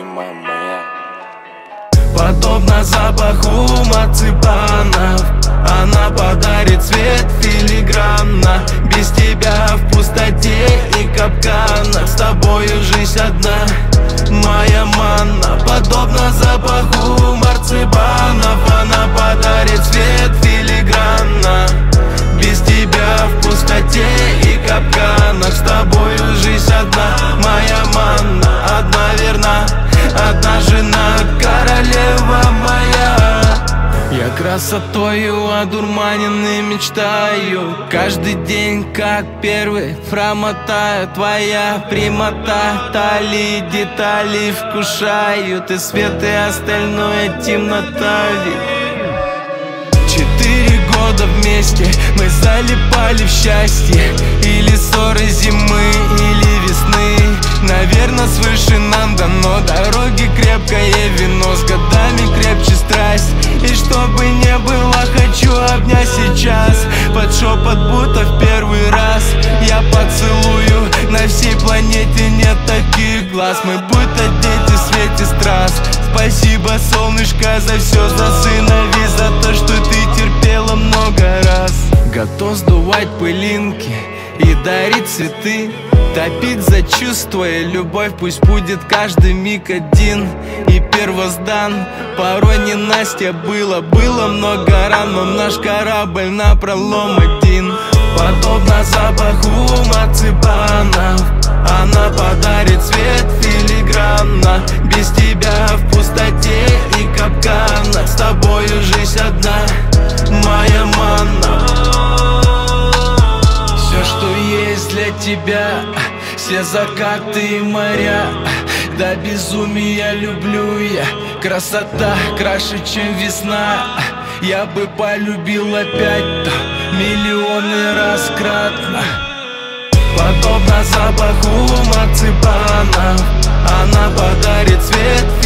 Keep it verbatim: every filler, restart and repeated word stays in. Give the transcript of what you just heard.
моя, моя. Подобно запаху марципанов, она подарит цвет филигранно. Без тебя в пустоте и капканах, с тобою жизнь одна, моя манна. Подобно запаху марципанов, она подарит цвет филигранно. Без тебя в пустоте и капканах, с тобою жизнь одна, моя манна. Одна верна, одна жена, королева моя. Я красотою одурманен и мечтаю, каждый день как первый промотаю. Твоя прямота, талии, детали вкушают, и свет, и остальное темнота. Четыре года вместе мы залипали в счастье, или ссоры зимы, или весны. Наверное, свыше нам дано дороги крепкое вино, с годами крепче страсть. И чтобы не было, хочу обнять сейчас, под шепот будто в первый раз. Я поцелую, на всей планете нет таких глаз. Мы будто дети в свете страз. Спасибо, солнышко, за все, за сыновей, за то, что ты терпела много раз. Готов сдувать пылинки и дарить цветы, топить за чувства и любовь. Пусть будет каждый миг один и первоздан. Порой не Настя было, было много ран, но наш корабль напролом один. Подобно запаху марципанов, она подарит цвет филигранно. Без тебя в пустоте и капканах, с тобою жизнь одна, моя манна. Все, что есть для тебя, все закаты и моря, до безумия люблю я. Красота краше, чем весна. Я бы полюбил опять-то миллионы раз кратно. Подобно запаху марципанов, она подарит цвет